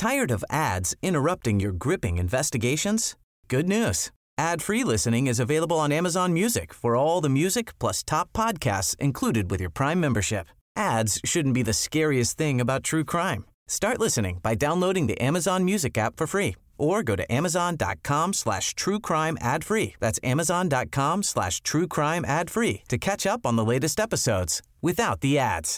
Tired of ads interrupting your gripping investigations? Good news. Ad-free listening is available on Amazon Music for all the music plus top podcasts included with your Prime membership. Ads shouldn't be the scariest thing about true crime. Start listening by downloading the Amazon Music app for free or go to amazon.com/truecrime ad-free. That's amazon.com/truecrime ad-free to catch up on the latest episodes without the ads.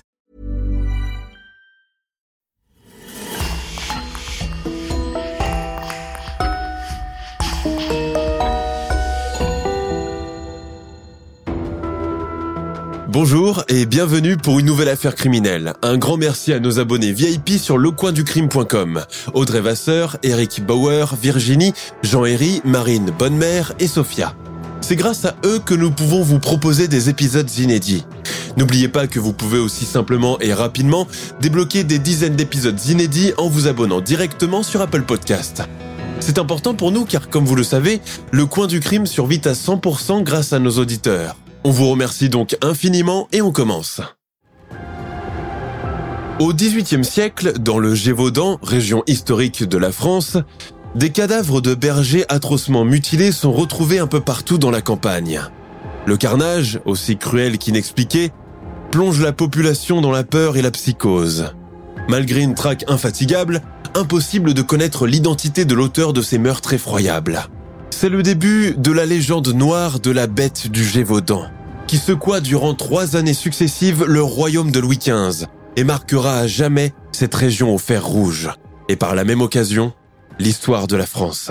Bonjour et bienvenue pour une nouvelle affaire criminelle. Un grand merci à nos abonnés VIP sur lecoinducrime.com. Audrey Vasseur, Eric Bauer, Virginie, Jean-Héry, Marine Bonnemère et Sophia. C'est grâce à eux que nous pouvons vous proposer des épisodes inédits. N'oubliez pas que vous pouvez aussi simplement et rapidement débloquer des dizaines d'épisodes inédits en vous abonnant directement sur Apple Podcast. C'est important pour nous car, comme vous le savez, le Coin du Crime survit à 100% grâce à nos auditeurs. On vous remercie donc infiniment et on commence. Au XVIIIe siècle, dans le Gévaudan, région historique de la France, des cadavres de bergers atrocement mutilés sont retrouvés un peu partout dans la campagne. Le carnage, aussi cruel qu'inexpliqué, plonge la population dans la peur et la psychose. Malgré une traque infatigable, impossible de connaître l'identité de l'auteur de ces meurtres effroyables. C'est le début de la légende noire de la bête du Gévaudan, qui secoua durant 3 années successives le royaume de Louis XV et marquera à jamais cette région au fer rouge, et par la même occasion, l'histoire de la France.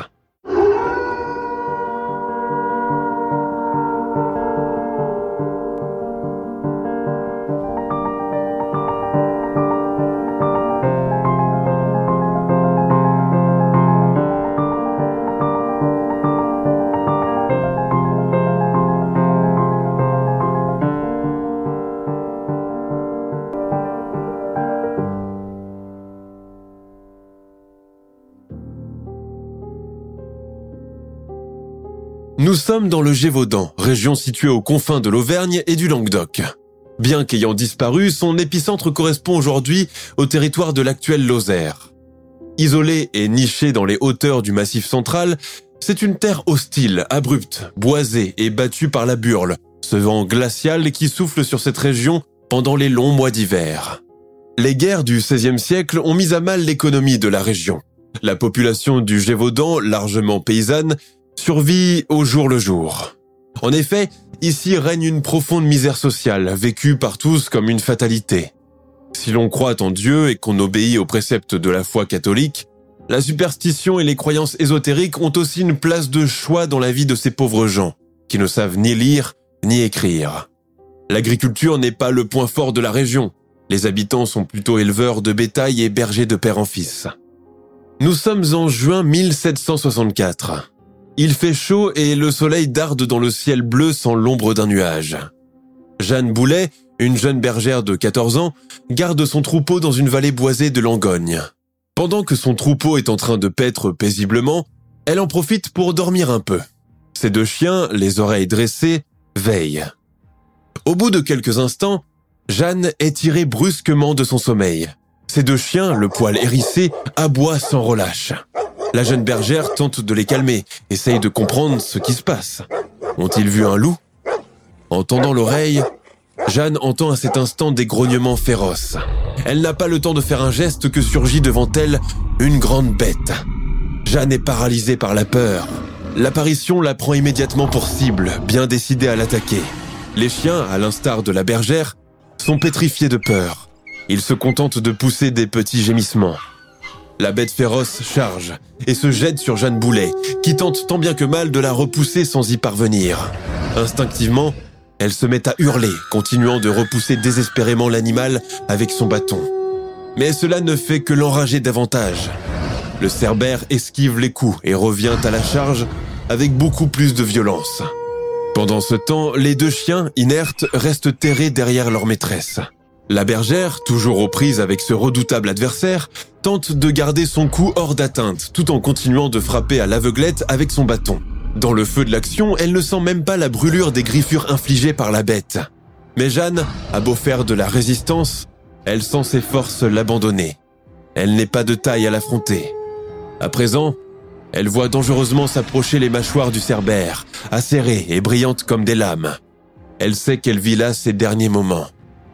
Nous sommes dans le Gévaudan, région située aux confins de l'Auvergne et du Languedoc. Bien qu'ayant disparu, son épicentre correspond aujourd'hui au territoire de l'actuelle Lozère. Isolé et niché dans les hauteurs du Massif central, c'est une terre hostile, abrupte, boisée et battue par la burle, ce vent glacial qui souffle sur cette région pendant les longs mois d'hiver. Les guerres du XVIe siècle ont mis à mal l'économie de la région. La population du Gévaudan, largement paysanne, survit au jour le jour. En effet, ici règne une profonde misère sociale, vécue par tous comme une fatalité. Si l'on croit en Dieu et qu'on obéit aux préceptes de la foi catholique, la superstition et les croyances ésotériques ont aussi une place de choix dans la vie de ces pauvres gens, qui ne savent ni lire ni écrire. L'agriculture n'est pas le point fort de la région. Les habitants sont plutôt éleveurs de bétail et bergers de père en fils. Nous sommes en juin 1764. Il fait chaud et le soleil darde dans le ciel bleu sans l'ombre d'un nuage. Jeanne Boulet, une jeune bergère de 14 ans, garde son troupeau dans une vallée boisée de Langogne. Pendant que son troupeau est en train de paître paisiblement, elle en profite pour dormir un peu. Ses 2 chiens, les oreilles dressées, veillent. Au bout de quelques instants, Jeanne est tirée brusquement de son sommeil. Ses 2 chiens, le poil hérissé, aboient sans relâche. La jeune bergère tente de les calmer, essaye de comprendre ce qui se passe. Ont-ils vu un loup ? En tendant l'oreille, Jeanne entend à cet instant des grognements féroces. Elle n'a pas le temps de faire un geste que surgit devant elle une grande bête. Jeanne est paralysée par la peur. L'apparition la prend immédiatement pour cible, bien décidée à l'attaquer. Les chiens, à l'instar de la bergère, sont pétrifiés de peur. Ils se contentent de pousser des petits gémissements. La bête féroce charge et se jette sur Jeanne Boulet, qui tente tant bien que mal de la repousser sans y parvenir. Instinctivement, elle se met à hurler, continuant de repousser désespérément l'animal avec son bâton. Mais cela ne fait que l'enrager davantage. Le cerbère esquive les coups et revient à la charge avec beaucoup plus de violence. Pendant ce temps, les 2 chiens, inertes, restent terrés derrière leur maîtresse. La bergère, toujours aux prises avec ce redoutable adversaire, tente de garder son coup hors d'atteinte, tout en continuant de frapper à l'aveuglette avec son bâton. Dans le feu de l'action, elle ne sent même pas la brûlure des griffures infligées par la bête. Mais Jeanne a beau faire de la résistance, elle sent ses forces l'abandonner. elle n'est pas de taille à l'affronter. À présent, elle voit dangereusement s'approcher les mâchoires du cerbère, acérées et brillantes comme des lames. Elle sait qu'elle vit là ses derniers moments.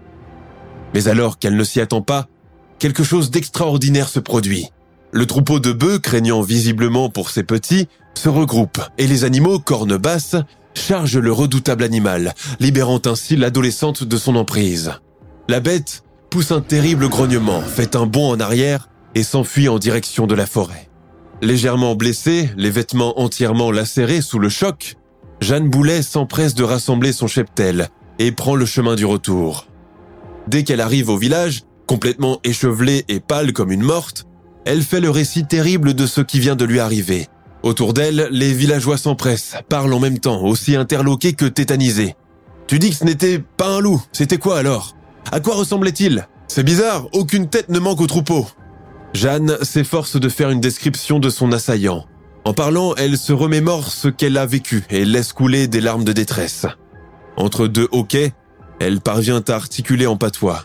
Mais alors qu'elle ne s'y attend pas, quelque chose d'extraordinaire se produit. Le troupeau de bœufs, craignant visiblement pour ses petits, se regroupe et les animaux, cornes basses, chargent le redoutable animal, libérant ainsi l'adolescente de son emprise. La bête pousse un terrible grognement, fait un bond en arrière et s'enfuit en direction de la forêt. Légèrement blessée, les vêtements entièrement lacérés sous le choc, Jeanne Boulet s'empresse de rassembler son cheptel et prend le chemin du retour. Dès qu'elle arrive au village, complètement échevelée et pâle comme une morte, elle fait le récit terrible de ce qui vient de lui arriver. Autour d'elle, les villageois s'empressent, parlent en même temps, aussi interloqués que tétanisés. « Tu dis que ce n'était pas un loup, c'était quoi alors ? À quoi ressemblait-il ? C'est bizarre, aucune tête ne manque au troupeau. » Jeanne s'efforce de faire une description de son assaillant. En parlant, elle se remémore ce qu'elle a vécu et laisse couler des larmes de détresse. Entre deux hoquets, elle parvient à articuler en patois.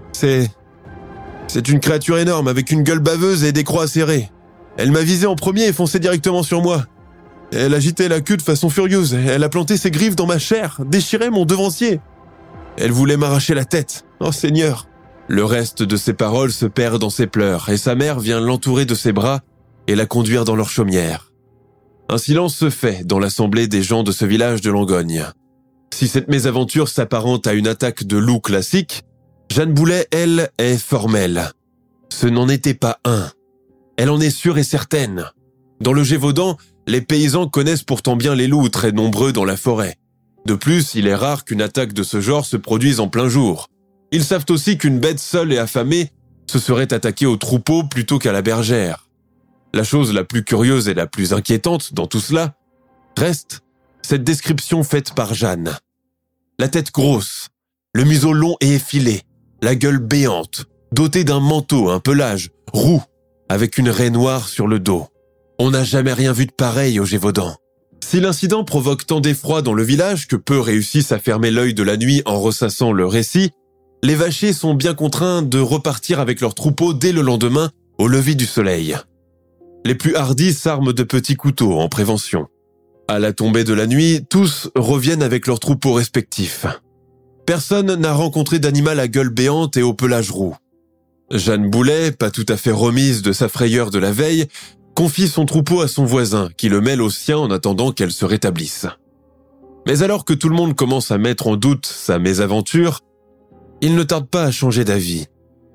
C'est une créature énorme avec une gueule baveuse et des crocs acérés. Elle m'a visé en premier et foncé directement sur moi. Elle agitait la queue de façon furieuse. Elle a planté ses griffes dans ma chair, déchiré mon devancier. Elle voulait m'arracher la tête. Oh Seigneur! Le reste de ses paroles se perd dans ses pleurs et sa mère vient l'entourer de ses bras et la conduire dans leur chaumière. Un silence se fait dans l'assemblée des gens de ce village de Langogne. Si cette mésaventure s'apparente à une attaque de loup classique, Jeanne Boulet, elle, est formelle. Ce n'en était pas un. Elle en est sûre et certaine. Dans le Gévaudan, les paysans connaissent pourtant bien les loups très nombreux dans la forêt. De plus, il est rare qu'une attaque de ce genre se produise en plein jour. Ils savent aussi qu'une bête seule et affamée se serait attaquée au troupeau plutôt qu'à la bergère. La chose la plus curieuse et la plus inquiétante dans tout cela reste cette description faite par Jeanne. La tête grosse, le museau long et effilé, la gueule béante, dotée d'un manteau, un pelage, roux, avec une raie noire sur le dos. On n'a jamais rien vu de pareil au Gévaudan. Si l'incident provoque tant d'effroi dans le village que peu réussissent à fermer l'œil de la nuit en ressassant le récit, les vachers sont bien contraints de repartir avec leur troupeau dès le lendemain au lever du soleil. Les plus hardis s'arment de petits couteaux en prévention. À la tombée de la nuit, tous reviennent avec leurs troupeaux respectifs. Personne n'a rencontré d'animal à gueule béante et au pelage roux. Jeanne Boulet, pas tout à fait remise de sa frayeur de la veille, confie son troupeau à son voisin, qui le mêle au sien en attendant qu'elle se rétablisse. Mais alors que tout le monde commence à mettre en doute sa mésaventure, il ne tarde pas à changer d'avis.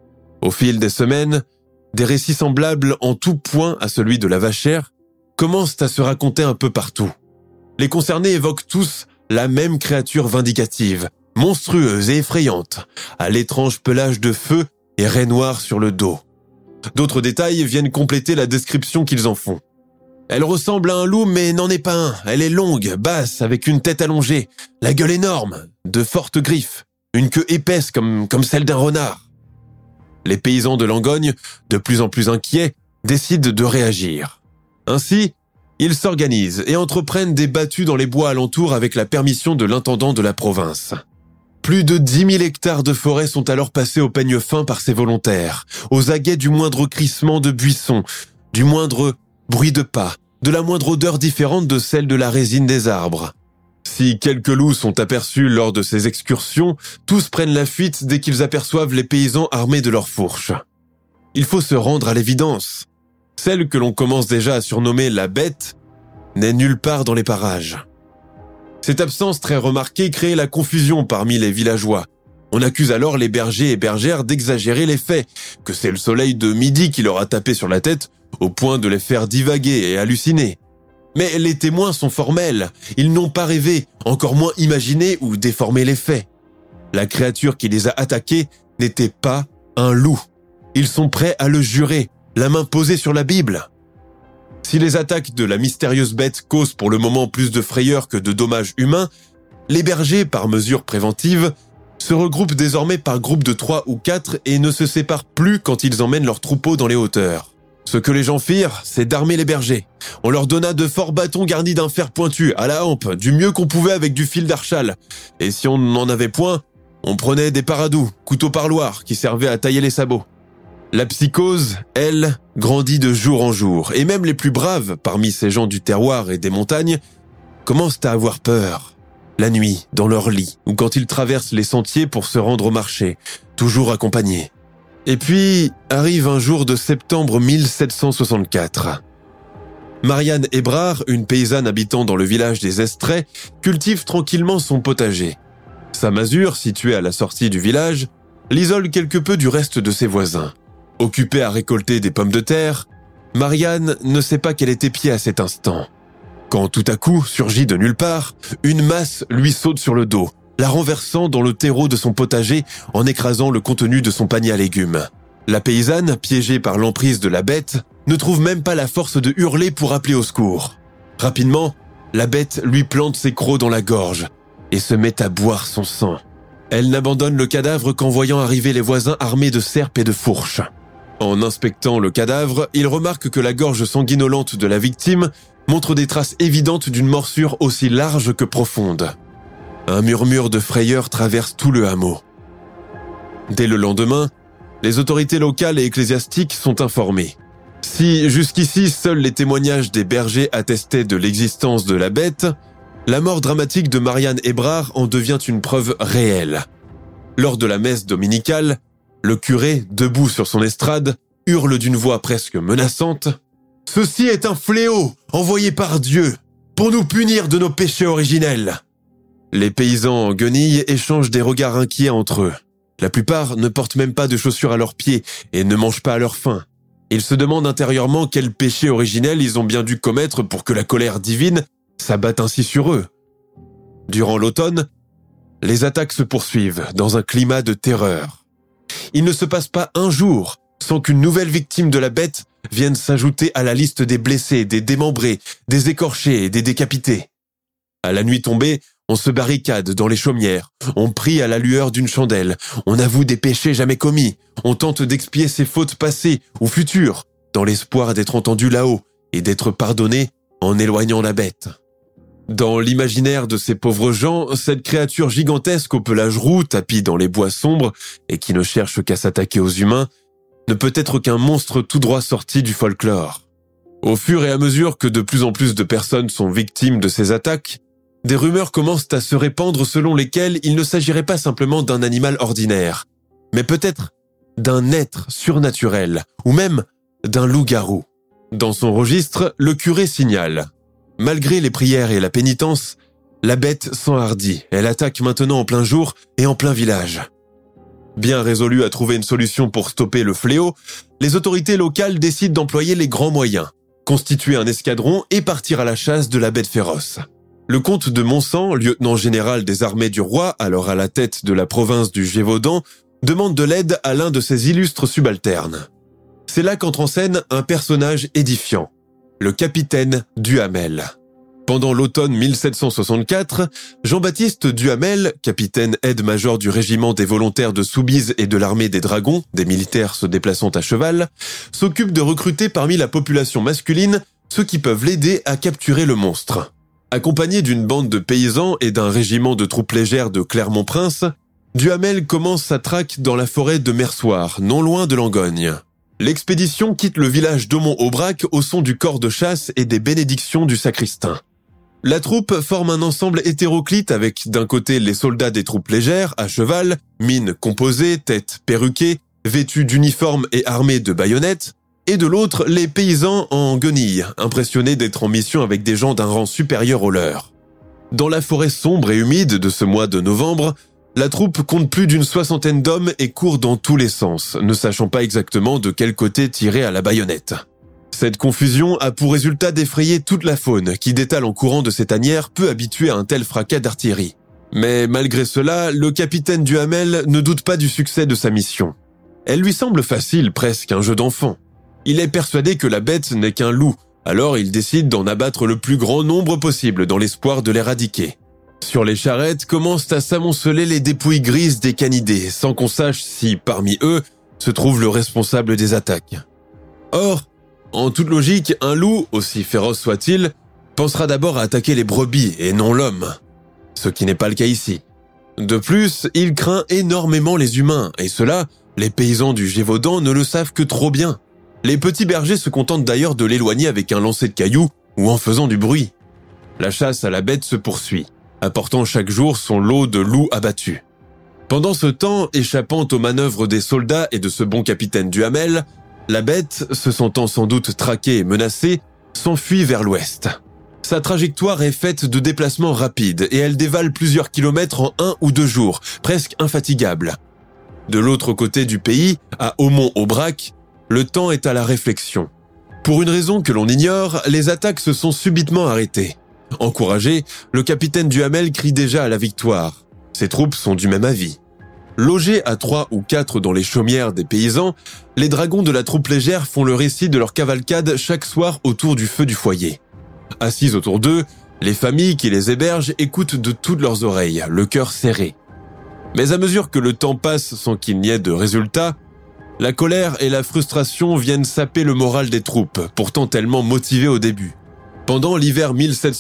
Au fil des semaines, des récits semblables en tout point à celui de la vachère commencent à se raconter un peu partout. Les concernés évoquent tous la même créature vindicative, monstrueuse et effrayante, à l'étrange pelage de feu et raie noire sur le dos. D'autres détails viennent compléter la description qu'ils en font. Elle ressemble à un loup mais n'en est pas un. Elle est longue, basse, avec une tête allongée, la gueule énorme, de fortes griffes, une queue épaisse comme celle d'un renard. Les paysans de Langogne, de plus en plus inquiets, décident de réagir. Ainsi, ils s'organisent et entreprennent des battues dans les bois alentours avec la permission de l'intendant de la province. Plus de 10 000 hectares de forêt sont alors passés au peigne fin par ces volontaires, aux aguets du moindre crissement de buissons, du moindre bruit de pas, de la moindre odeur différente de celle de la résine des arbres. Si quelques loups sont aperçus lors de ces excursions, tous prennent la fuite dès qu'ils aperçoivent les paysans armés de leurs fourches. Il faut se rendre à l'évidence. Celle que l'on commence déjà à surnommer la bête n'est nulle part dans les parages. Cette absence très remarquée crée la confusion parmi les villageois. On accuse alors les bergers et bergères d'exagérer les faits, que c'est le soleil de midi qui leur a tapé sur la tête au point de les faire divaguer et halluciner. Mais les témoins sont formels, ils n'ont pas rêvé, encore moins imaginé ou déformé les faits. La créature qui les a attaqués n'était pas un loup. Ils sont prêts à le jurer, la main posée sur la Bible. Si les attaques de la mystérieuse bête causent pour le moment plus de frayeur que de dommages humains, les bergers, par mesure préventive, se regroupent désormais par groupes de 3 ou 4 et ne se séparent plus quand ils emmènent leurs troupeaux dans les hauteurs. Ce que les gens firent, c'est d'armer les bergers. On leur donna de forts bâtons garnis d'un fer pointu, à la hampe, du mieux qu'on pouvait avec du fil d'archal. Et si on n'en avait point, on prenait des paradous, couteaux parloirs, qui servaient à tailler les sabots. La psychose, elle, grandit de jour en jour, et même les plus braves parmi ces gens du terroir et des montagnes commencent à avoir peur. La nuit, dans leur lit, ou quand ils traversent les sentiers pour se rendre au marché, toujours accompagnés. Et puis, arrive un jour de septembre 1764. Marianne Hébrard, une paysanne habitant dans le village des Estrets, cultive tranquillement son potager. Sa masure, située à la sortie du village, l'isole quelque peu du reste de ses voisins. Occupée à récolter des pommes de terre, Marianne ne sait pas qu'elle est épiée à cet instant. Quand tout à coup surgit de nulle part, une masse lui saute sur le dos, la renversant dans le terreau de son potager en écrasant le contenu de son panier à légumes. La paysanne, piégée par l'emprise de la bête, ne trouve même pas la force de hurler pour appeler au secours. Rapidement, la bête lui plante ses crocs dans la gorge et se met à boire son sang. Elle n'abandonne le cadavre qu'en voyant arriver les voisins armés de serpes et de fourches. En inspectant le cadavre, il remarque que la gorge sanguinolente de la victime montre des traces évidentes d'une morsure aussi large que profonde. Un murmure de frayeur traverse tout le hameau. Dès le lendemain, les autorités locales et ecclésiastiques sont informées. Si jusqu'ici seuls les témoignages des bergers attestaient de l'existence de la bête, la mort dramatique de Marianne Hébrard en devient une preuve réelle. Lors de la messe dominicale, le curé, debout sur son estrade, hurle d'une voix presque menaçante « Ceci est un fléau envoyé par Dieu pour nous punir de nos péchés originels !» Les paysans en guenilles échangent des regards inquiets entre eux. La plupart ne portent même pas de chaussures à leurs pieds et ne mangent pas à leur faim. Ils se demandent intérieurement quel péché originel ils ont bien dû commettre pour que la colère divine s'abatte ainsi sur eux. Durant l'automne, les attaques se poursuivent dans un climat de terreur. Il ne se passe pas un jour sans qu'une nouvelle victime de la bête vienne s'ajouter à la liste des blessés, des démembrés, des écorchés et des décapités. À la nuit tombée, on se barricade dans les chaumières, on prie à la lueur d'une chandelle, on avoue des péchés jamais commis, on tente d'expier ses fautes passées ou futures, dans l'espoir d'être entendu là-haut et d'être pardonné en éloignant la bête. Dans l'imaginaire de ces pauvres gens, cette créature gigantesque au pelage roux, tapie dans les bois sombres et qui ne cherche qu'à s'attaquer aux humains, ne peut être qu'un monstre tout droit sorti du folklore. Au fur et à mesure que de plus en plus de personnes sont victimes de ces attaques, des rumeurs commencent à se répandre selon lesquelles il ne s'agirait pas simplement d'un animal ordinaire, mais peut-être d'un être surnaturel, ou même d'un loup-garou. Dans son registre, le curé signale « Malgré les prières et la pénitence, la bête s'enhardit. Elle attaque maintenant en plein jour et en plein village. » Bien résolus à trouver une solution pour stopper le fléau, les autorités locales décident d'employer les grands moyens, constituer un escadron et partir à la chasse de la bête féroce. Le comte de Montsan, lieutenant général des armées du roi, alors à la tête de la province du Gévaudan, demande de l'aide à l'un de ses illustres subalternes. C'est là qu'entre en scène un personnage édifiant. Le capitaine Duhamel. Pendant l'automne 1764, Jean-Baptiste Duhamel, capitaine aide-major du régiment des volontaires de Soubise et de l'armée des dragons, des militaires se déplaçant à cheval, s'occupe de recruter parmi la population masculine ceux qui peuvent l'aider à capturer le monstre. Accompagné d'une bande de paysans et d'un régiment de troupes légères de Clermont-Prince, Duhamel commence sa traque dans la forêt de Mersoir, non loin de Langogne. L'expédition quitte le village d'Aumont-Aubrac au son du corps de chasse et des bénédictions du sacristain. La troupe forme un ensemble hétéroclite avec d'un côté les soldats des troupes légères, à cheval, mines composées, têtes perruquées, vêtus d'uniformes et armés de baïonnettes, et de l'autre les paysans en guenilles, impressionnés d'être en mission avec des gens d'un rang supérieur au leur. Dans la forêt sombre et humide de ce mois de novembre, la troupe compte plus d'une 60aine d'hommes et court dans tous les sens, ne sachant pas exactement de quel côté tirer à la baïonnette. Cette confusion a pour résultat d'effrayer toute la faune qui détale en courant de ces tanières peu habituée à un tel fracas d'artillerie. Mais malgré cela, le capitaine Duhamel ne doute pas du succès de sa mission. Elle lui semble facile, presque un jeu d'enfant. Il est persuadé que la bête n'est qu'un loup, alors il décide d'en abattre le plus grand nombre possible dans l'espoir de l'éradiquer. Sur les charrettes commencent à s'amonceler les dépouilles grises des canidés, sans qu'on sache si, parmi eux, se trouve le responsable des attaques. Or, en toute logique, un loup, aussi féroce soit-il, pensera d'abord à attaquer les brebis et non l'homme. Ce qui n'est pas le cas ici. De plus, il craint énormément les humains, et cela Les paysans du Gévaudan ne le savent que trop bien. Les petits bergers se contentent d'ailleurs de l'éloigner avec un lancer de cailloux ou en faisant du bruit. La chasse à la bête se poursuit, apportant chaque jour son lot de loups abattus. Pendant ce temps, échappant aux manœuvres des soldats et de ce bon capitaine Duhamel, la bête, se sentant sans doute traquée et menacée, s'enfuit vers l'ouest. Sa trajectoire est faite de déplacements rapides et elle dévale plusieurs kilomètres en 1 ou 2 jours, presque infatigable. De l'autre côté du pays, à Aumont-Aubrac, le temps est à la réflexion. Pour une raison que l'on ignore, les attaques se sont subitement arrêtées. Encouragé, le capitaine Duhamel crie déjà à la victoire. Ses troupes sont du même avis. Logés à 3 ou 4 dans les chaumières des paysans, les dragons de la troupe légère font le récit de leur cavalcade chaque soir autour du feu du foyer. Assises autour d'eux, les familles qui les hébergent écoutent de toutes leurs oreilles, le cœur serré. Mais à mesure que le temps passe sans qu'il n'y ait de résultat, la colère et la frustration viennent saper le moral des troupes, pourtant tellement motivées au début. Pendant l'hiver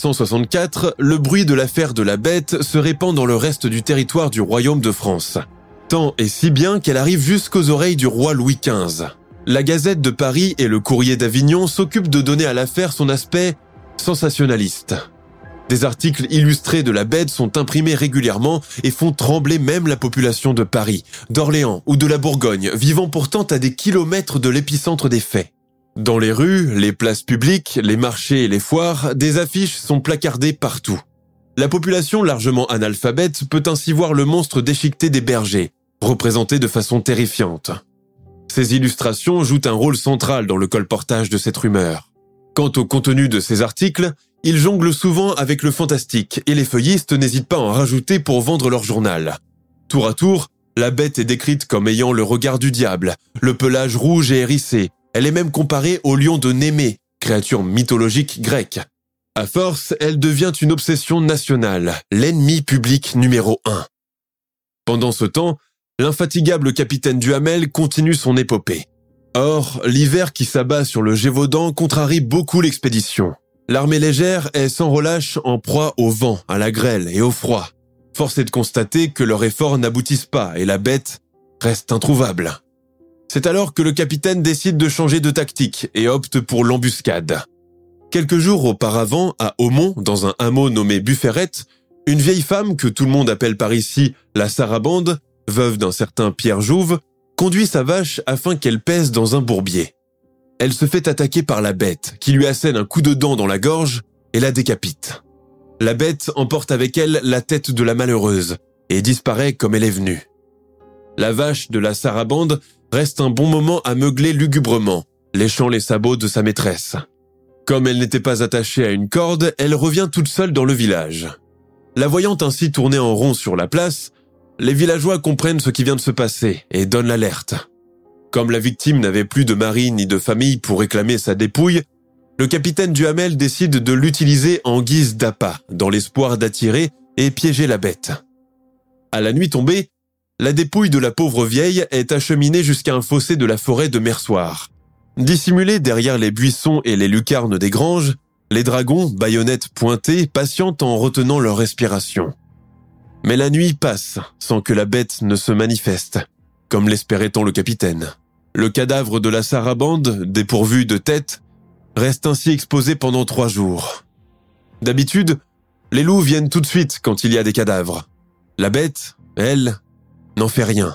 1764, le bruit de l'affaire de la bête se répand dans le reste du territoire du royaume de France. Tant et si bien qu'elle arrive jusqu'aux oreilles du roi Louis XV. La Gazette de Paris et le Courrier d'Avignon s'occupent de donner à l'affaire son aspect sensationnaliste. Des articles illustrés de la bête sont imprimés régulièrement et font trembler même la population de Paris, d'Orléans ou de la Bourgogne, vivant pourtant à des kilomètres de l'épicentre des faits. Dans les rues, les places publiques, les marchés et les foires, des affiches sont placardées partout. La population largement analphabète peut ainsi voir le monstre déchiqueté des bergers, représenté de façon terrifiante. Ces illustrations jouent un rôle central dans le colportage de cette rumeur. Quant au contenu de ces articles, ils jonglent souvent avec le fantastique et les feuillistes n'hésitent pas à en rajouter pour vendre leur journal. Tour à tour, la bête est décrite comme ayant le regard du diable, le pelage rouge et hérissé. Elle est même comparée au lion de Némée, créature mythologique grecque. À force, elle devient une obsession nationale, l'ennemi public numéro 1. Pendant ce temps, l'infatigable capitaine Duhamel continue son épopée. Or, l'hiver qui s'abat sur le Gévaudan contrarie beaucoup l'expédition. L'armée légère est sans relâche en proie au vent, à la grêle et au froid. Force est de constater que leurs efforts n'aboutissent pas et la bête reste introuvable. C'est alors que le capitaine décide de changer de tactique et opte pour l'embuscade. Quelques jours auparavant, à Aumont, dans un hameau nommé Bufferette, une vieille femme que tout le monde appelle par ici la Sarabande, veuve d'un certain Pierre Jouve, conduit sa vache afin qu'elle pèse dans un bourbier. Elle se fait attaquer par la bête, qui lui assène un coup de dent dans la gorge et la décapite. La bête emporte avec elle la tête de la malheureuse et disparaît comme elle est venue. La vache de la Sarabande reste un bon moment à meugler lugubrement, léchant les sabots de sa maîtresse. Comme elle n'était pas attachée à une corde, elle revient toute seule dans le village. La voyant ainsi tourner en rond sur la place, les villageois comprennent ce qui vient de se passer et donnent l'alerte. Comme la victime n'avait plus de mari ni de famille pour réclamer sa dépouille, le capitaine Duhamel décide de l'utiliser en guise d'appât, dans l'espoir d'attirer et piéger la bête. À la nuit tombée, la dépouille de la pauvre vieille est acheminée jusqu'à un fossé de la forêt de Mersoir. Dissimulés derrière les buissons et les lucarnes des granges, les dragons, baïonnettes pointées, patientent en retenant leur respiration. Mais la nuit passe sans que la bête ne se manifeste, comme l'espérait tant le capitaine. Le cadavre de la Sarabande, dépourvu de tête, reste ainsi exposé pendant 3 jours. D'habitude, les loups viennent tout de suite quand il y a des cadavres. La bête, elle, n'en fait rien.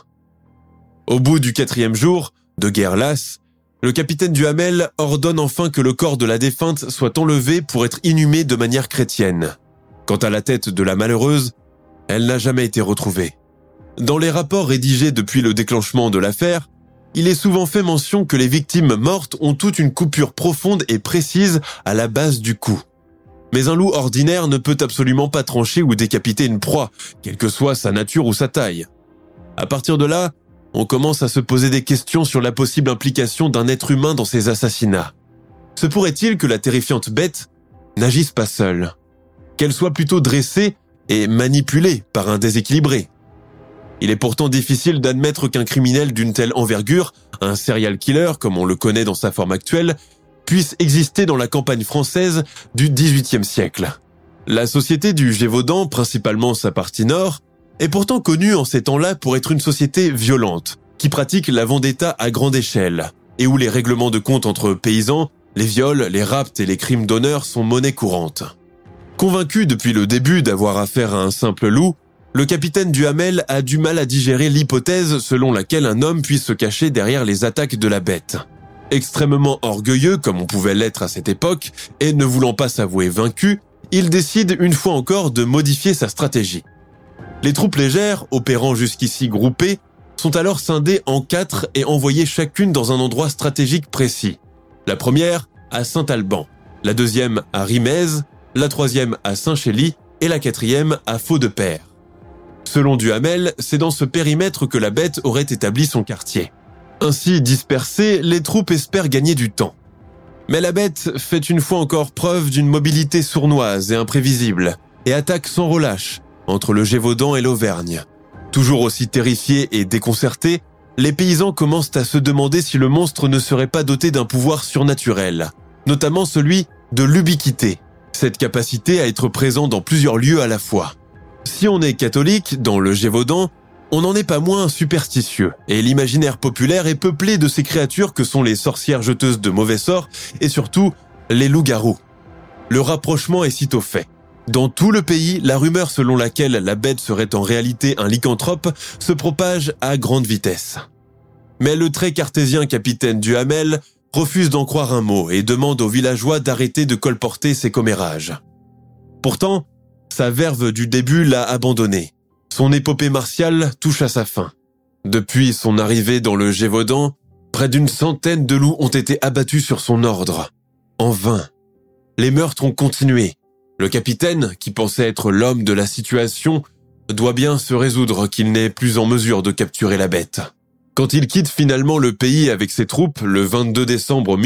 Au bout du 4e jour, de guerre lasse, le capitaine Duhamel ordonne enfin que le corps de la défunte soit enlevé pour être inhumé de manière chrétienne. Quant à la tête de la malheureuse, elle n'a jamais été retrouvée. Dans les rapports rédigés depuis le déclenchement de l'affaire, il est souvent fait mention que les victimes mortes ont toutes une coupure profonde et précise à la base du cou. Mais un loup ordinaire ne peut absolument pas trancher ou décapiter une proie, quelle que soit sa nature ou sa taille. À partir de là, on commence à se poser des questions sur la possible implication d'un être humain dans ces assassinats. Se pourrait-il que la terrifiante bête n'agisse pas seule, qu'elle soit plutôt dressée et manipulée par un déséquilibré? Il est pourtant difficile d'admettre qu'un criminel d'une telle envergure, un serial killer comme on le connaît dans sa forme actuelle, puisse exister dans la campagne française du XVIIIe siècle. La société du Gévaudan, principalement sa partie nord, est pourtant connue en ces temps-là pour être une société violente, qui pratique la vendetta à grande échelle et où les règlements de compte entre paysans, les viols, les rapts et les crimes d'honneur sont monnaie courante. Convaincu depuis le début d'avoir affaire à un simple loup, le capitaine Duhamel a du mal à digérer l'hypothèse selon laquelle un homme puisse se cacher derrière les attaques de la bête. Extrêmement orgueilleux comme on pouvait l'être à cette époque et ne voulant pas s'avouer vaincu, il décide une fois encore de modifier sa stratégie. Les troupes légères, opérant jusqu'ici groupées, sont alors scindées en 4 et envoyées chacune dans un endroit stratégique précis. La première à Saint-Alban, la deuxième à Rimez, la troisième à Saint-Chély et la quatrième à Faux-de-Père. Selon Duhamel, c'est dans ce périmètre que la bête aurait établi son quartier. Ainsi dispersées, les troupes espèrent gagner du temps. Mais la bête fait une fois encore preuve d'une mobilité sournoise et imprévisible et attaque sans relâche entre le Gévaudan et l'Auvergne. Toujours aussi terrifiés et déconcertés, les paysans commencent à se demander si le monstre ne serait pas doté d'un pouvoir surnaturel, notamment celui de l'ubiquité, cette capacité à être présent dans plusieurs lieux à la fois. Si on est catholique dans le Gévaudan, on n'en est pas moins superstitieux, et l'imaginaire populaire est peuplé de ces créatures que sont les sorcières jeteuses de mauvais sorts et surtout les loups-garous. Le rapprochement est sitôt fait. Dans tout le pays, la rumeur selon laquelle la bête serait en réalité un lycanthrope se propage à grande vitesse. Mais le très cartésien capitaine Duhamel refuse d'en croire un mot et demande aux villageois d'arrêter de colporter ses commérages. Pourtant, sa verve du début l'a abandonné. Son épopée martiale touche à sa fin. Depuis son arrivée dans le Gévaudan, près d'une centaine de loups ont été abattus sur son ordre. En vain. Les meurtres ont continué. Le capitaine, qui pensait être l'homme de la situation, doit bien se résoudre qu'il n'est plus en mesure de capturer la bête. Quand il quitte finalement le pays avec ses troupes, le 22 décembre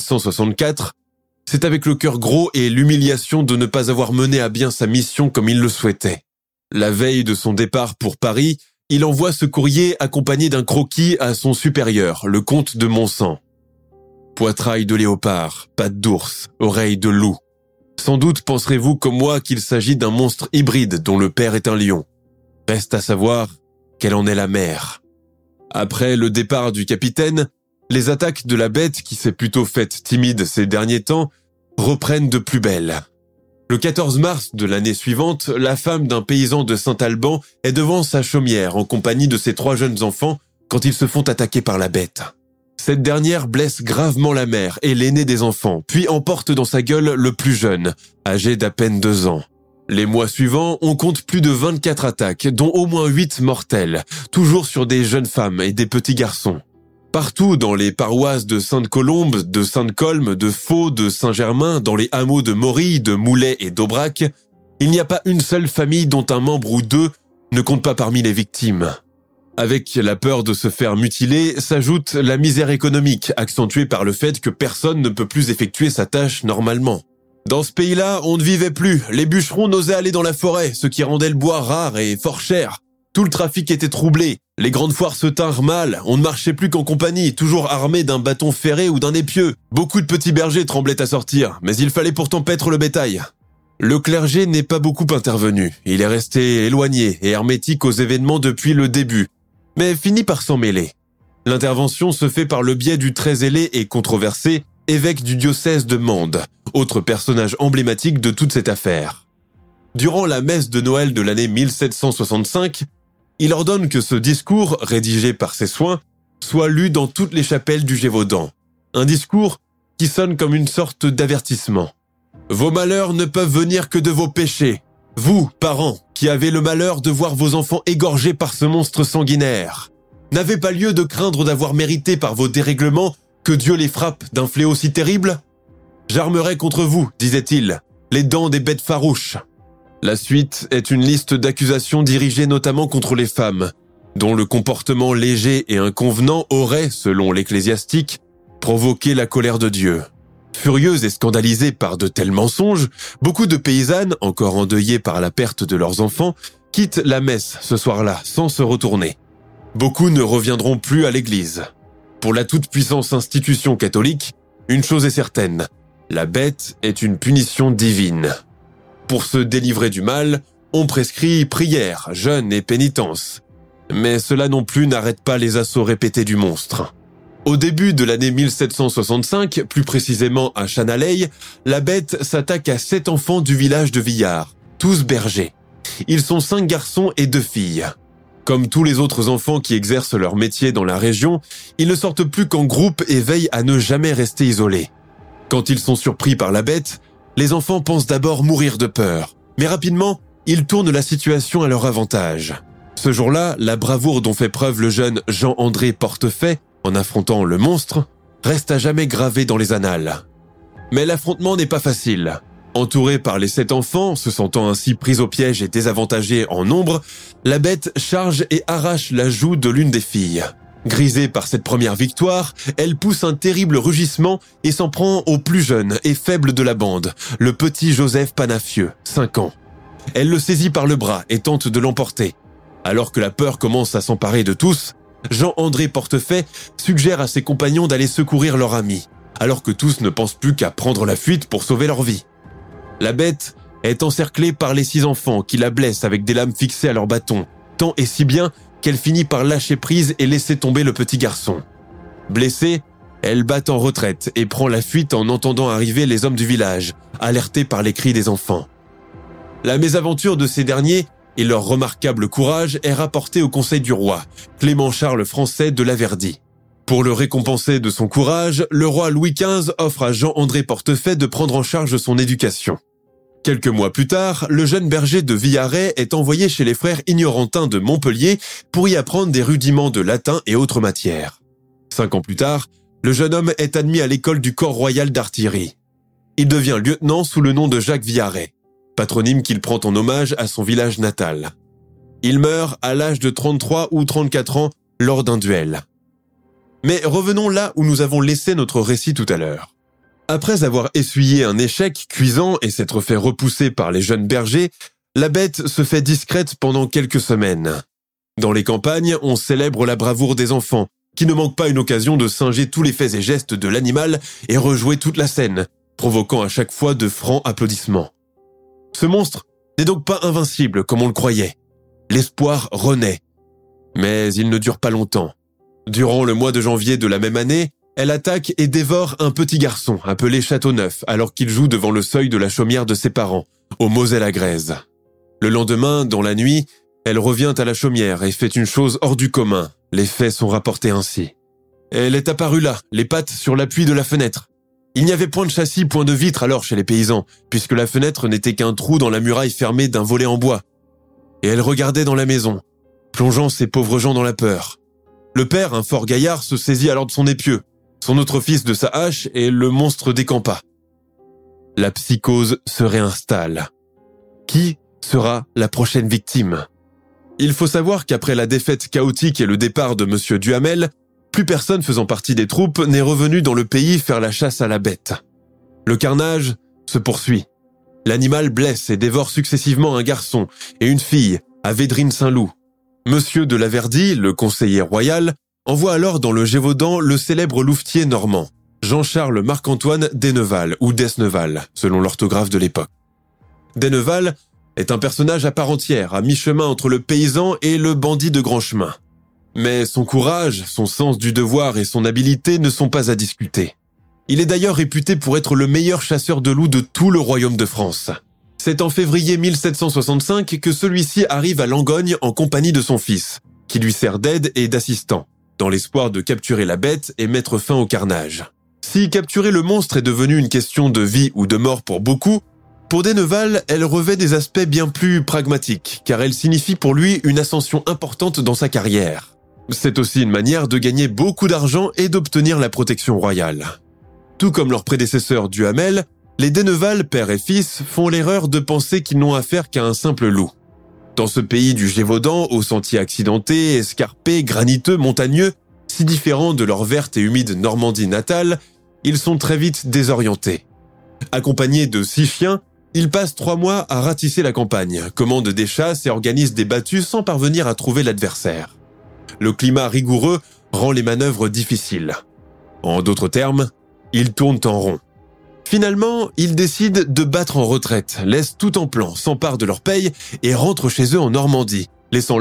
1764, c'est avec le cœur gros et l'humiliation de ne pas avoir mené à bien sa mission comme il le souhaitait. La veille de son départ pour Paris, il envoie ce courrier accompagné d'un croquis à son supérieur, le comte de Montsan. Poitrail de léopard, pattes d'ours, oreilles de loup. Sans doute penserez-vous comme moi qu'il s'agit d'un monstre hybride dont le père est un lion. Reste à savoir quelle en est la mère. Après le départ du capitaine, les attaques de la bête, qui s'est plutôt faite timide ces derniers temps, reprennent de plus belle. Le 14 mars de l'année suivante, la femme d'un paysan de Saint-Alban est devant sa chaumière en compagnie de ses 3 jeunes enfants quand ils se font attaquer par la bête. Cette dernière blesse gravement la mère et l'aîné des enfants, puis emporte dans sa gueule le plus jeune, âgé d'à peine 2 ans. Les mois suivants, on compte plus de 24 attaques, dont au moins 8 mortelles, toujours sur des jeunes femmes et des petits garçons. Partout dans les paroisses de Sainte-Colombe, de Sainte-Colme, de Faux, de Saint-Germain, dans les hameaux de Morille, de Moulay et d'Aubrac, il n'y a pas une seule famille dont un membre ou 2 ne compte pas parmi les victimes. Avec la peur de se faire mutiler, s'ajoute la misère économique, accentuée par le fait que personne ne peut plus effectuer sa tâche normalement. Dans ce pays-là, on ne vivait plus, les bûcherons n'osaient aller dans la forêt, ce qui rendait le bois rare et fort cher. Tout le trafic était troublé, les grandes foires se tinrent mal, on ne marchait plus qu'en compagnie, toujours armé d'un bâton ferré ou d'un épieu. Beaucoup de petits bergers tremblaient à sortir, mais il fallait pourtant paître le bétail. Le clergé n'est pas beaucoup intervenu, il est resté éloigné et hermétique aux événements depuis le début, mais finit par s'en mêler. L'intervention se fait par le biais du très zélé et controversé évêque du diocèse de Mende, autre personnage emblématique de toute cette affaire. Durant la messe de Noël de l'année 1765, il ordonne que ce discours, rédigé par ses soins, soit lu dans toutes les chapelles du Gévaudan. Un discours qui sonne comme une sorte d'avertissement. « Vos malheurs ne peuvent venir que de vos péchés. Vous, parents, qui avez le malheur de voir vos enfants égorgés par ce monstre sanguinaire, n'avez pas lieu de craindre d'avoir mérité par vos dérèglements que Dieu les frappe d'un fléau si terrible ? J'armerai contre vous, disait-il, les dents des bêtes farouches. » La suite est une liste d'accusations dirigées notamment contre les femmes, dont le comportement léger et inconvenant aurait, selon l'ecclésiastique, provoqué la colère de Dieu. Furieuses et scandalisées par de tels mensonges, beaucoup de paysannes, encore endeuillées par la perte de leurs enfants, quittent la messe ce soir-là sans se retourner. Beaucoup ne reviendront plus à l'église. Pour la toute-puissante institution catholique, une chose est certaine, la bête est une punition divine. Pour se délivrer du mal, on prescrit prière, jeûne et pénitence. Mais cela non plus n'arrête pas les assauts répétés du monstre. Au début de l'année 1765, plus précisément à Chanaleille, la bête s'attaque à 7 enfants du village de Villars, tous bergers. Ils sont 5 garçons et 2 filles. Comme tous les autres enfants qui exercent leur métier dans la région, ils ne sortent plus qu'en groupe et veillent à ne jamais rester isolés. Quand ils sont surpris par la bête, les enfants pensent d'abord mourir de peur, mais rapidement, ils tournent la situation à leur avantage. Ce jour-là, la bravoure dont fait preuve le jeune Jean-André Portefaix en affrontant le monstre reste à jamais gravée dans les annales. Mais l'affrontement n'est pas facile. Entouré par les 7 enfants, se sentant ainsi pris au piège et désavantagé en nombre, la bête charge et arrache la joue de l'une des filles. Grisée par cette première victoire, elle pousse un terrible rugissement et s'en prend au plus jeune et faible de la bande, le petit Joseph Panafieux, 5 ans. Elle le saisit par le bras et tente de l'emporter. Alors que la peur commence à s'emparer de tous, Jean-André Portefaix suggère à ses compagnons d'aller secourir leur ami, alors que tous ne pensent plus qu'à prendre la fuite pour sauver leur vie. La bête est encerclée par les 6 enfants qui la blessent avec des lames fixées à leur bâton, tant et si bien qu'elle finit par lâcher prise et laisser tomber le petit garçon. Blessée, elle bat en retraite et prend la fuite en entendant arriver les hommes du village, alertés par les cris des enfants. La mésaventure de ces derniers et leur remarquable courage est rapportée au conseil du roi, Clément Charles Français de Laverdy. Pour le récompenser de son courage, le roi Louis XV offre à Jean-André Portefaix de prendre en charge son éducation. Quelques mois plus tard, le jeune berger de Villaret est envoyé chez les frères Ignorantins de Montpellier pour y apprendre des rudiments de latin et autres matières. 5 ans plus tard, le jeune homme est admis à l'école du corps royal d'artillerie. Il devient lieutenant sous le nom de Jacques Villaret, patronyme qu'il prend en hommage à son village natal. Il meurt à l'âge de 33 ou 34 ans lors d'un duel. Mais revenons là où nous avons laissé notre récit tout à l'heure. Après avoir essuyé un échec cuisant et s'être fait repousser par les jeunes bergers, la bête se fait discrète pendant quelques semaines. Dans les campagnes, on célèbre la bravoure des enfants, qui ne manquent pas une occasion de singer tous les faits et gestes de l'animal et rejouer toute la scène, provoquant à chaque fois de francs applaudissements. Ce monstre n'est donc pas invincible comme on le croyait. L'espoir renaît. Mais il ne dure pas longtemps. Durant le mois de janvier de la même année, elle attaque et dévore un petit garçon appelé Châteauneuf alors qu'il joue devant le seuil de la chaumière de ses parents, au Moselle-à-Grèze. Le lendemain, dans la nuit, elle revient à la chaumière et fait une chose hors du commun. Les faits sont rapportés ainsi. Elle est apparue là, les pattes sur l'appui de la fenêtre. Il n'y avait point de châssis, point de vitre alors chez les paysans, puisque la fenêtre n'était qu'un trou dans la muraille fermée d'un volet en bois. Et elle regardait dans la maison, plongeant ces pauvres gens dans la peur. Le père, un fort gaillard, se saisit alors de son épieu, son autre fils de sa hache, et le monstre décampa. La psychose se réinstalle. Qui sera la prochaine victime? Il faut savoir qu'après la défaite chaotique et le départ de Monsieur Duhamel, plus personne faisant partie des troupes n'est revenu dans le pays faire la chasse à la bête. Le carnage se poursuit. L'animal blesse et dévore successivement un garçon et une fille à Védrines-Saint-Loup. Monsieur de Laverdy, le conseiller royal, envoie alors dans le Gévaudan le célèbre louvetier normand, Jean-Charles Marc-Antoine Denneval ou Desneval, selon l'orthographe de l'époque. Denneval est un personnage à part entière, à mi-chemin entre le paysan et le bandit de grand chemin. Mais son courage, son sens du devoir et son habileté ne sont pas à discuter. Il est d'ailleurs réputé pour être le meilleur chasseur de loups de tout le royaume de France. C'est en février 1765 que celui-ci arrive à Langogne en compagnie de son fils, qui lui sert d'aide et d'assistant, dans l'espoir de capturer la bête et mettre fin au carnage. Si capturer le monstre est devenu une question de vie ou de mort pour beaucoup, pour Denneval, elle revêt des aspects bien plus pragmatiques, car elle signifie pour lui une ascension importante dans sa carrière. C'est aussi une manière de gagner beaucoup d'argent et d'obtenir la protection royale. Tout comme leurs prédécesseurs Duhamel, les Denneval, père et fils, font l'erreur de penser qu'ils n'ont affaire qu'à un simple loup. Dans ce pays du Gévaudan, aux sentiers accidentés, escarpés, graniteux, montagneux, si différents de leur verte et humide Normandie natale, ils sont très vite désorientés. Accompagnés de 6 chiens, ils passent 3 mois à ratisser la campagne, commandent des chasses et organisent des battues sans parvenir à trouver l'adversaire. Le climat rigoureux rend les manœuvres difficiles. En d'autres termes, ils tournent en rond. Finalement, ils décident de battre en retraite, laissent tout en plan, s'emparent de leur paye et rentrent chez eux en Normandie, laissant là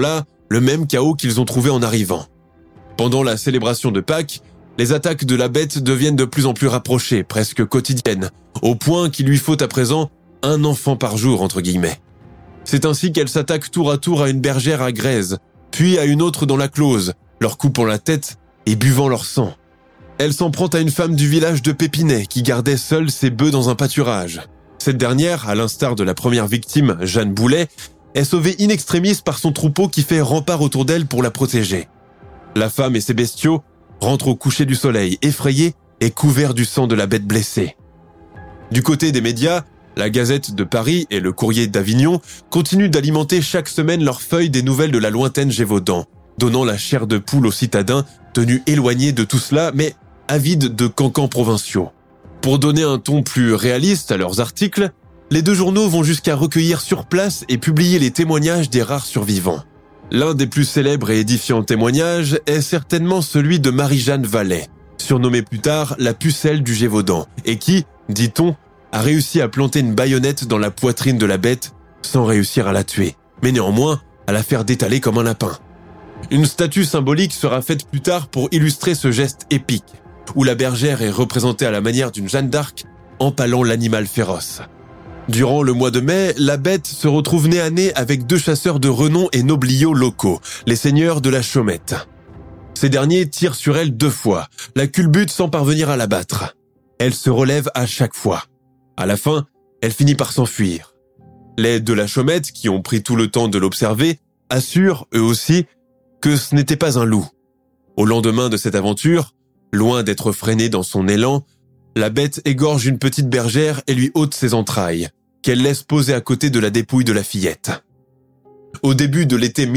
le même chaos qu'ils ont trouvé en arrivant. Pendant la célébration de Pâques, les attaques de la bête deviennent de plus en plus rapprochées, presque quotidiennes, au point qu'il lui faut à présent un enfant par jour, entre guillemets. C'est ainsi qu'elle s'attaque tour à tour à une bergère à Grèzes, puis à une autre dans la Close, leur coupant la tête et buvant leur sang. Elle s'en prend à une femme du village de Pépinet qui gardait seule ses bœufs dans un pâturage. Cette dernière, à l'instar de la première victime, Jeanne Boulet, est sauvée in extremis par son troupeau qui fait rempart autour d'elle pour la protéger. La femme et ses bestiaux rentrent au coucher du soleil, effrayés et couverts du sang de la bête blessée. Du côté des médias, la Gazette de Paris et le Courrier d'Avignon continuent d'alimenter chaque semaine leurs feuilles des nouvelles de la lointaine Gévaudan, donnant la chair de poule aux citadins tenus éloignés de tout cela, mais avides de cancans provinciaux. Pour donner un ton plus réaliste à leurs articles, les deux journaux vont jusqu'à recueillir sur place et publier les témoignages des rares survivants. L'un des plus célèbres et édifiants témoignages est certainement celui de Marie-Jeanne Vallet, surnommée plus tard la pucelle du Gévaudan, et qui, dit-on, a réussi à planter une baïonnette dans la poitrine de la bête sans réussir à la tuer, mais néanmoins à la faire détaler comme un lapin. Une statue symbolique sera faite plus tard pour illustrer ce geste épique, où la bergère est représentée à la manière d'une Jeanne d'Arc empalant l'animal féroce. Durant le mois de mai, la bête se retrouve nez à nez avec deux chasseurs de renom et nobliaux locaux, les seigneurs de la Chaumette. Ces derniers tirent sur elle 2 fois, la culbutent sans parvenir à l'abattre. Elle se relève à chaque fois. À la fin, elle finit par s'enfuir. Les de la Chaumette, qui ont pris tout le temps de l'observer, assurent, eux aussi, que ce n'était pas un loup. Au lendemain de cette aventure, loin d'être freinée dans son élan, la bête égorge une petite bergère et lui ôte ses entrailles, qu'elle laisse poser à côté de la dépouille de la fillette. Au début de l'été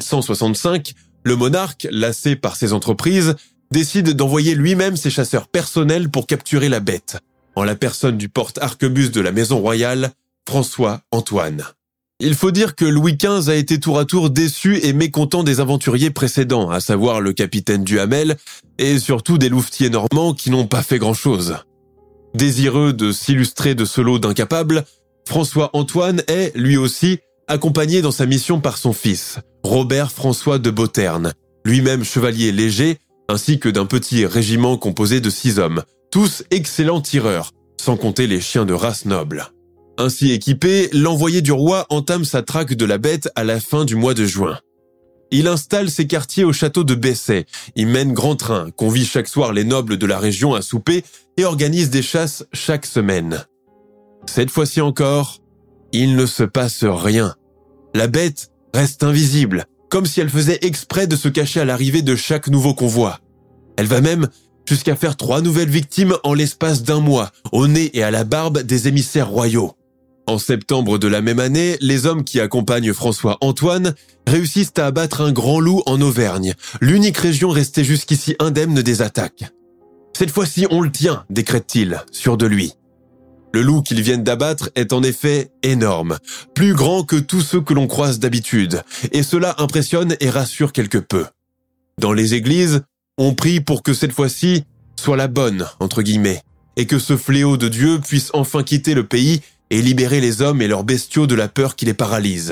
1765, le monarque, lassé par ses entreprises, décide d'envoyer lui-même ses chasseurs personnels pour capturer la bête, en la personne du porte-arquebuse de la maison royale, François Antoine. Il faut dire que Louis XV a été tour à tour déçu et mécontent des aventuriers précédents, à savoir le capitaine Duhamel, et surtout des louvetiers normands qui n'ont pas fait grand-chose. Désireux de s'illustrer de ce lot d'incapables, François Antoine est, lui aussi, accompagné dans sa mission par son fils, Robert François de Beauterne, lui-même chevalier léger, ainsi que d'un petit régiment composé de 6 hommes, tous excellents tireurs, sans compter les chiens de race noble. Ainsi équipé, l'envoyé du roi entame sa traque de la bête à la fin du mois de juin. Il installe ses quartiers au château de Bessay, y mène grand train, convie chaque soir les nobles de la région à souper et organise des chasses chaque semaine. Cette fois-ci encore, il ne se passe rien. La bête reste invisible, comme si elle faisait exprès de se cacher à l'arrivée de chaque nouveau convoi. Elle va même jusqu'à faire 3 nouvelles victimes en l'espace d'1 mois, au nez et à la barbe des émissaires royaux. En septembre de la même année, les hommes qui accompagnent François Antoine réussissent à abattre un grand loup en Auvergne, l'unique région restée jusqu'ici indemne des attaques. Cette fois-ci, on le tient, décrète-t-il, sûr de lui. Le loup qu'ils viennent d'abattre est en effet énorme, plus grand que tous ceux que l'on croise d'habitude, et cela impressionne et rassure quelque peu. Dans les églises, on prie pour que cette fois-ci soit la bonne, entre guillemets, et que ce fléau de Dieu puisse enfin quitter le pays et libérer les hommes et leurs bestiaux de la peur qui les paralyse.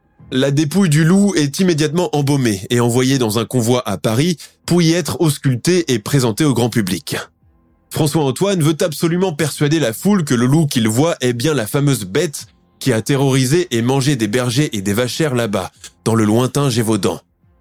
La dépouille du loup est immédiatement embaumée et envoyée dans un convoi à Paris pour y être auscultée et présentée au grand public. François-Antoine veut absolument persuader la foule que le loup qu'il voit est bien la fameuse bête qui a terrorisé et mangé des bergers et des vachères là-bas, dans le lointain Gévaudan.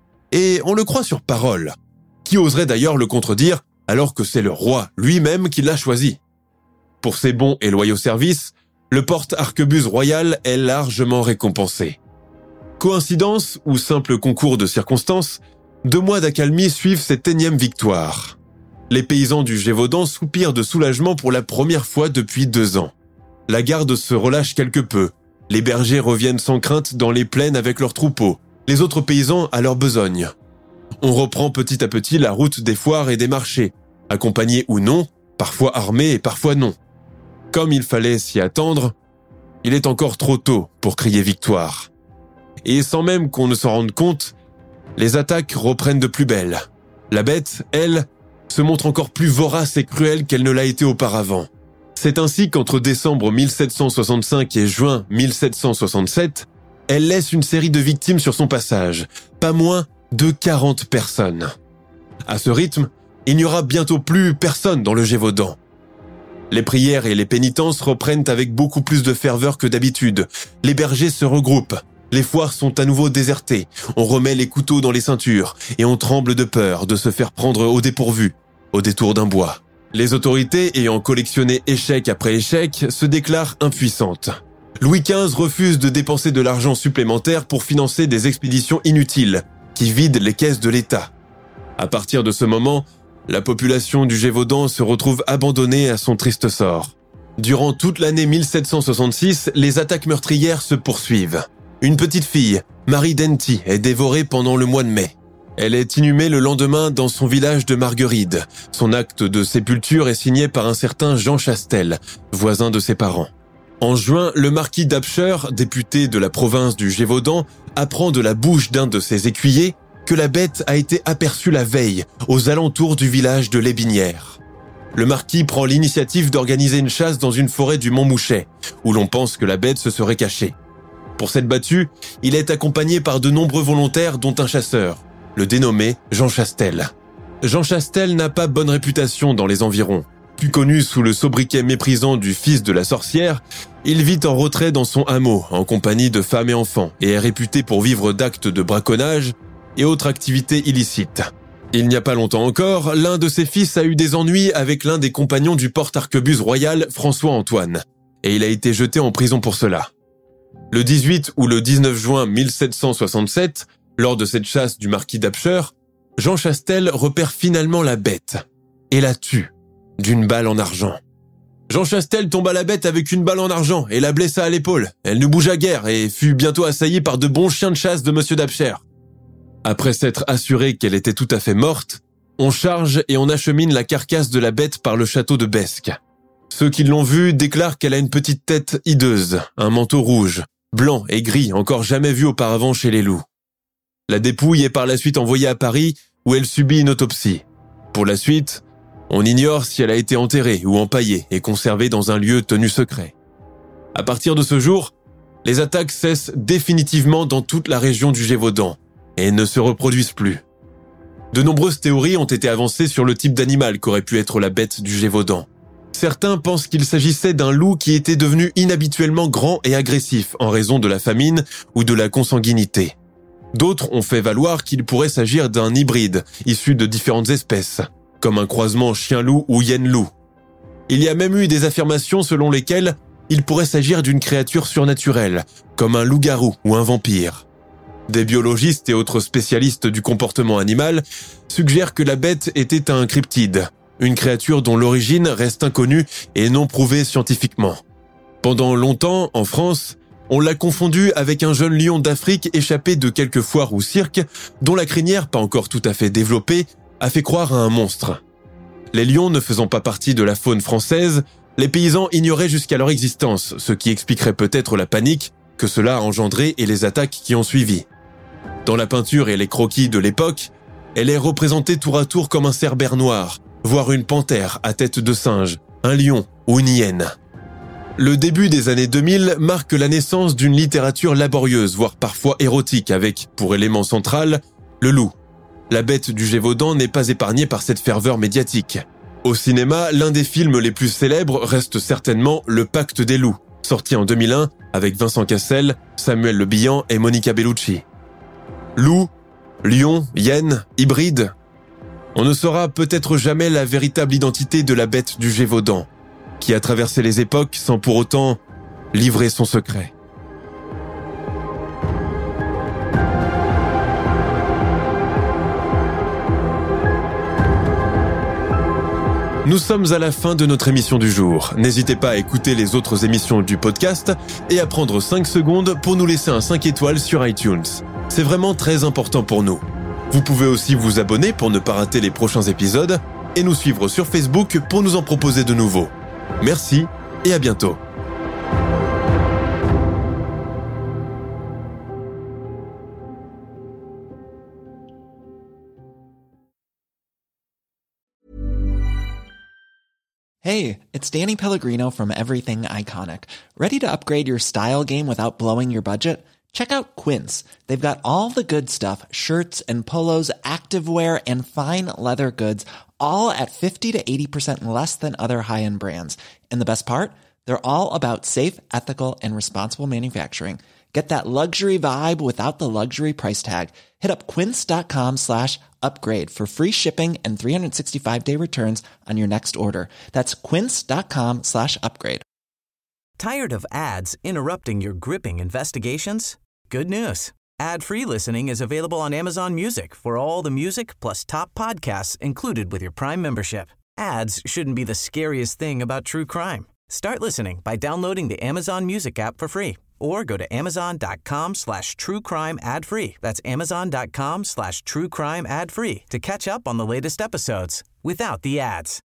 Et on le croit sur parole. Qui oserait d'ailleurs le contredire alors que c'est le roi lui-même qui l'a choisi? Pour ses bons et loyaux services, le porte-arquebuse royal est largement récompensé. Coïncidence ou simple concours de circonstances, 2 mois d'accalmie suivent cette énième victoire. Les paysans du Gévaudan soupirent de soulagement pour la première fois depuis 2 ans. La garde se relâche quelque peu. Les bergers reviennent sans crainte dans les plaines avec leurs troupeaux, les autres paysans à leur besogne. On reprend petit à petit la route des foires et des marchés, accompagnés ou non, parfois armés et parfois non. Comme il fallait s'y attendre, il est encore trop tôt pour crier victoire. Et sans même qu'on ne s'en rende compte, les attaques reprennent de plus belle. La bête, elle, se montre encore plus vorace et cruelle qu'elle ne l'a été auparavant. C'est ainsi qu'entre décembre 1765 et juin 1767, elle laisse une série de victimes sur son passage, pas moins de 40 personnes. À ce rythme, il n'y aura bientôt plus personne dans le Gévaudan. Les prières et les pénitences reprennent avec beaucoup plus de ferveur que d'habitude. Les bergers se regroupent. Les foires sont à nouveau désertées. On remet les couteaux dans les ceintures et on tremble de peur de se faire prendre au dépourvu, au détour d'un bois. Les autorités, ayant collectionné échec après échec, se déclarent impuissantes. Louis XV refuse de dépenser de l'argent supplémentaire pour financer des expéditions inutiles qui vident les caisses de l'État. À partir de ce moment, la population du Gévaudan se retrouve abandonnée à son triste sort. Durant toute l'année 1766, les attaques meurtrières se poursuivent. Une petite fille, Marie Denty, est dévorée pendant le mois de mai. Elle est inhumée le lendemain dans son village de Margueride. Son acte de sépulture est signé par un certain Jean Chastel, voisin de ses parents. En juin, le marquis d'Apcher, député de la province du Gévaudan, apprend de la bouche d'un de ses écuyers que la bête a été aperçue la veille aux alentours du village de Lébinière. Le marquis prend l'initiative d'organiser une chasse dans une forêt du Montmouchet, où l'on pense que la bête se serait cachée. Pour cette battue, il est accompagné par de nombreux volontaires dont un chasseur, le dénommé Jean Chastel. Jean Chastel n'a pas bonne réputation dans les environs. Plus connu sous le sobriquet méprisant du fils de la sorcière, il vit en retrait dans son hameau, en compagnie de femmes et enfants, et est réputé pour vivre d'actes de braconnage et autres activités illicites. Il n'y a pas longtemps encore, l'un de ses fils a eu des ennuis avec l'un des compagnons du porte-arquebuse royal, François-Antoine, et il a été jeté en prison pour cela. Le 18 ou le 19 juin 1767, lors de cette chasse du marquis d'Apcher, Jean Chastel repère finalement la bête et la tue d'une balle en argent. Jean Chastel tomba la bête avec une balle en argent et la blessa à l'épaule. Elle ne bougea guère et fut bientôt assaillie par de bons chiens de chasse de monsieur d'Apcher. Après s'être assuré qu'elle était tout à fait morte, on charge et on achemine la carcasse de la bête par le château de Besques. Ceux qui l'ont vue déclarent qu'elle a une petite tête hideuse, un manteau rouge, blanc et gris encore jamais vu auparavant chez les loups. La dépouille est par la suite envoyée à Paris où elle subit une autopsie. Pour la suite, on ignore si elle a été enterrée ou empaillée et conservée dans un lieu tenu secret. À partir de ce jour, les attaques cessent définitivement dans toute la région du Gévaudan et ne se reproduisent plus. De nombreuses théories ont été avancées sur le type d'animal qu'aurait pu être la bête du Gévaudan. Certains pensent qu'il s'agissait d'un loup qui était devenu inhabituellement grand et agressif en raison de la famine ou de la consanguinité. D'autres ont fait valoir qu'il pourrait s'agir d'un hybride issu de différentes espèces, comme un croisement chien-loup ou hyène-loup. Il y a même eu des affirmations selon lesquelles il pourrait s'agir d'une créature surnaturelle, comme un loup-garou ou un vampire. Des biologistes et autres spécialistes du comportement animal suggèrent que la bête était un cryptide, une créature dont l'origine reste inconnue et non prouvée scientifiquement. Pendant longtemps, en France, on l'a confondu avec un jeune lion d'Afrique échappé de quelques foires ou cirques, dont la crinière, pas encore tout à fait développée, a fait croire à un monstre. Les lions ne faisant pas partie de la faune française, les paysans ignoraient jusqu'à leur existence, ce qui expliquerait peut-être la panique que cela a engendré et les attaques qui ont suivi. Dans la peinture et les croquis de l'époque, elle est représentée tour à tour comme un cerbère noir, voire une panthère à tête de singe, un lion ou une hyène. Le début des années 2000 marque la naissance d'une littérature laborieuse, voire parfois érotique, avec, pour élément central, le loup. La bête du Gévaudan n'est pas épargnée par cette ferveur médiatique. Au cinéma, l'un des films les plus célèbres reste certainement Le Pacte des loups, sorti en 2001 avec Vincent Cassel, Samuel Le Bihan et Monica Bellucci. Loup, lion, hyène, hybride. On ne saura peut-être jamais la véritable identité de la bête du Gévaudan, qui a traversé les époques sans pour autant livrer son secret. Nous sommes à la fin de notre émission du jour. N'hésitez pas à écouter les autres émissions du podcast et à prendre 5 secondes pour nous laisser un 5 étoiles sur iTunes. C'est vraiment très important pour nous. Vous pouvez aussi vous abonner pour ne pas rater les prochains épisodes et nous suivre sur Facebook pour nous en proposer de nouveaux. Merci et à bientôt. Hey, it's Danny Pellegrino from Everything Iconic. Ready to upgrade your style game without blowing your budget? Check out Quince. They've got all the good stuff, shirts and polos, activewear, and fine leather goods, all at 50 to 80% less than other high-end brands. And the best part? They're all about safe, ethical, and responsible manufacturing. Get that luxury vibe without the luxury price tag. Hit up quince.com/upgrade for free shipping and 365-day returns on your next order. That's quince.com/upgrade. Tired of ads interrupting your gripping investigations? Good news. Ad-free listening is available on Amazon Music for all the music plus top podcasts included with your Prime membership. Ads shouldn't be the scariest thing about true crime. Start listening by downloading the Amazon Music app for free or go to amazon.com/truecrime ad-free. That's amazon.com/truecrime ad-free to catch up on the latest episodes without the ads.